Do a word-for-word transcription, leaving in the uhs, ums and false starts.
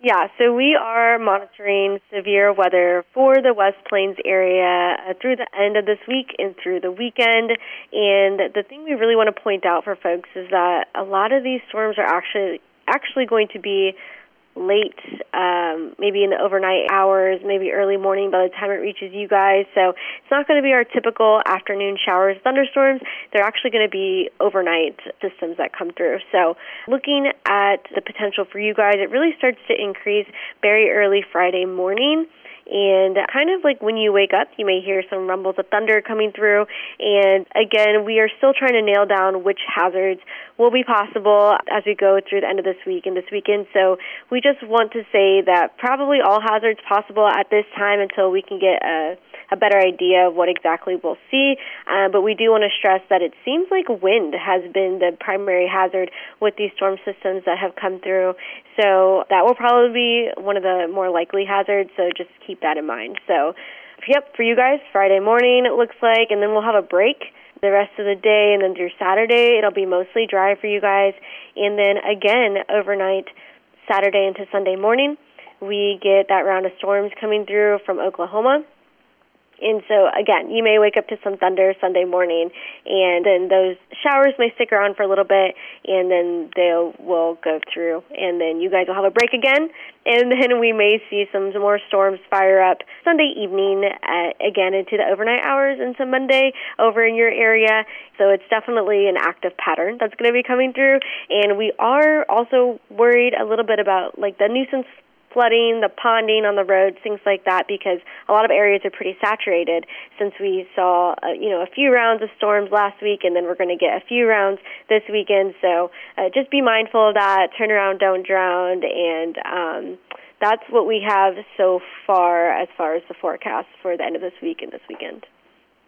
Yeah, so we are monitoring severe weather for the West Plains area uh, through the end of this week and through the weekend. And the thing we really want to point out for folks is that a lot of these storms are actually actually going to be late, um, maybe in the overnight hours, maybe early morning by the time it reaches you guys. So it's not going to be our typical afternoon showers, thunderstorms. They're actually going to be overnight systems that come through. So looking at the potential for you guys, it really starts to increase very early Friday morning. And kind of like when you wake up, you may hear some rumbles of thunder coming through. And again, we are still trying to nail down which hazards will be possible as we go through the end of this week and this weekend. So we just want to say that probably all hazards possible at this time until we can get a, a better idea of what exactly we'll see. Uh, but we do want to stress that it seems like wind has been the primary hazard with these storm systems that have come through. So that will probably be one of the more likely hazards, so just keep that in mind. So, yep, for you guys, Friday morning it looks like, and then we'll have a break the rest of the day, and then through Saturday it'll be mostly dry for you guys. And then again, overnight, Saturday into Sunday morning, we get that round of storms coming through from Oklahoma. And so, again, you may wake up to some thunder Sunday morning, and then those showers may stick around for a little bit, and then they will go through. And then you guys will have a break again, and then we may see some more storms fire up Sunday evening, uh, again, into the overnight hours into Monday over in your area. So it's definitely an active pattern that's going to be coming through. And we are also worried a little bit about, like, the nuisance flooding, the ponding on the roads, things like that, because a lot of areas are pretty saturated since we saw, uh, you know, a few rounds of storms last week, and then we're going to get a few rounds this weekend. So uh, just be mindful of that. Turn around, don't drown, and um, that's what we have so far as far as the forecast for the end of this week and this weekend.